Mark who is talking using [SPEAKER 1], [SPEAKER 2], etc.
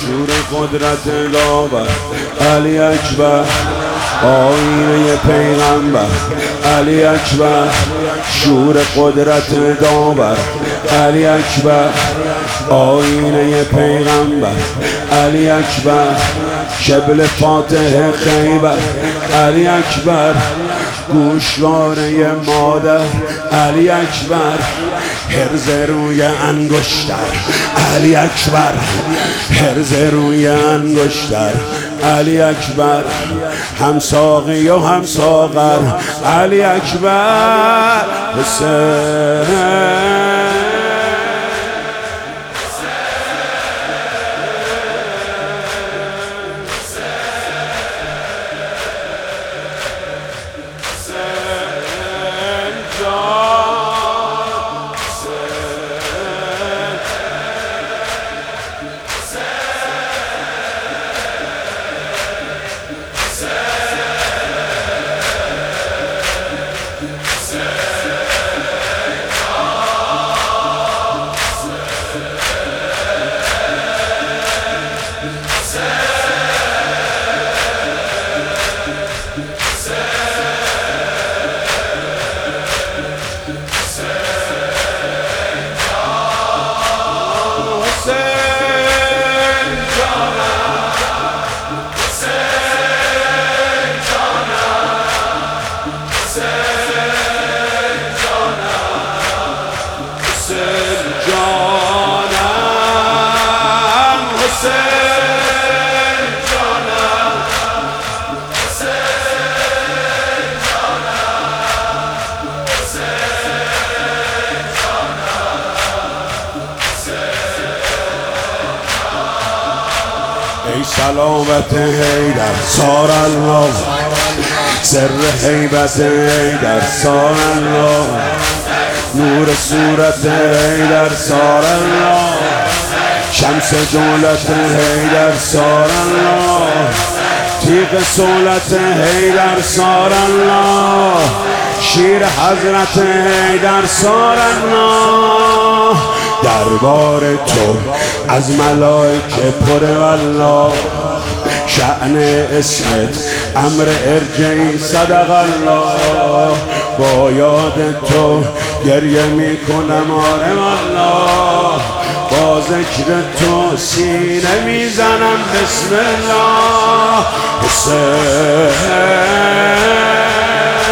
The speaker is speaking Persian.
[SPEAKER 1] شور قدرت داور علی اکبر، آینه پیغمبر علی اکبر، شور قدرت داور علی اکبر، آینه پیغمبر علی اکبر، شبل فاتح خیبر علی اکبر، گوشواره مادر علی اکبر، هرز روی انگشتر علی اکبر، هرز روی انگشتر علی اکبر، هم ساقی و هم ساغر علی اکبر، حسین ای سلامت حیدر سار الله، سر حیبت حیدر سار الله، نور صورت حیدر سار الله، شمس دولت حیدر سار الله، تیغ صولت حیدر سار الله، شیر حضرت حیدر سار الله، دربار تو از ملائکه پر والله، شأن اسمت امر ارجعی صدق الله، با یاد تو گریه میکنم آره والله، با ذکر تو سینه میزنم بسم الله، حسین